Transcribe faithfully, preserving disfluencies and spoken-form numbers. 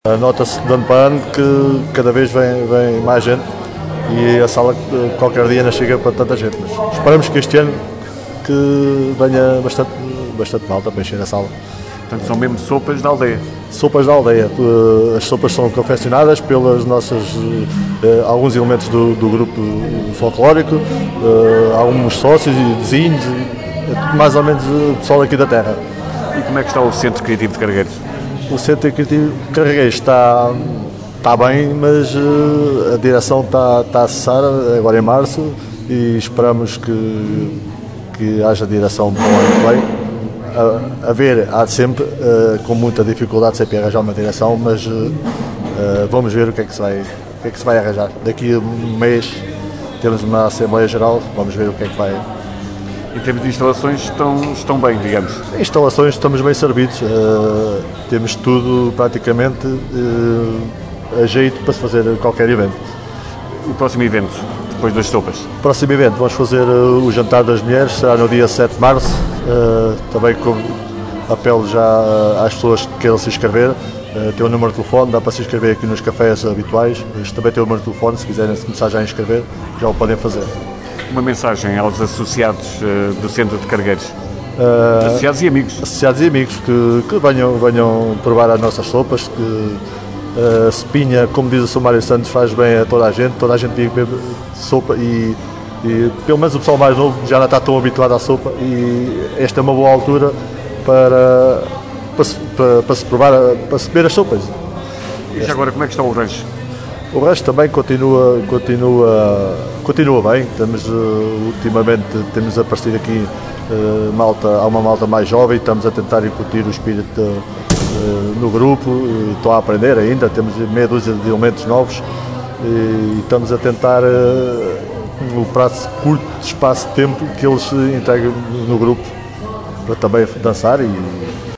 Nota-se de ano para ano que cada vez vem, vem mais gente e a sala qualquer dia não chega para tanta gente, mas esperamos que este ano que venha bastante, bastante malta para encher a sala. Portanto, são mesmo sopas da aldeia. Sopas da aldeia. As sopas são confeccionadas pelas nossas, eh, alguns elementos do, do grupo folclórico, eh, alguns sócios e vizinhos, e mais ou menos o pessoal aqui da terra. E como é que está o Centro Criativo de Carregueiros? O Centro Criativo de Carregueiros está, está bem, mas uh, a direção está, está a cessar agora em março e esperamos que, que haja direção para o ano que vem. A, a ver, há sempre, uh, com muita dificuldade, sempre arranjar uma direção, mas uh, uh, vamos ver o que, é que se vai, o que é que se vai arranjar. Daqui a um mês temos uma Assembleia Geral, vamos ver o que é que vai. Em termos de instalações, estão, estão bem, digamos? Instalações, estamos bem servidos, uh, temos tudo praticamente uh, a jeito para se fazer qualquer evento. O próximo evento, depois das sopas? O próximo evento, vamos fazer uh, o Jantar das Mulheres, será no dia sete de março, uh, também com apelo já uh, às pessoas que queiram se inscrever, uh, tem o número de telefone, dá para se inscrever aqui nos cafés habituais, mas também tem o número de telefone, se quiserem se começar já a inscrever, já o podem fazer. Uma mensagem aos associados uh, do Centro de Carregueiros, uh, associados e amigos. Associados e amigos, que, que venham, venham provar as nossas sopas, que a uh, sopinha, como diz o São Mário Santos, faz bem a toda a gente, toda a gente vive beber sopa e, e pelo menos o pessoal mais novo já não está tão habituado à sopa e esta é uma boa altura para, para, se, para, para se provar, para se beber as sopas. E já agora, como é que está o rancho? O resto também continua, continua, continua bem, temos, uh, ultimamente temos aparecido aqui uh, malta, há uma malta mais jovem, estamos a tentar incutir o espírito uh, no grupo, e estou a aprender ainda, temos meia dúzia de elementos novos e estamos a tentar, uh, no prazo curto de espaço de tempo, que eles se integrem no grupo para também dançar e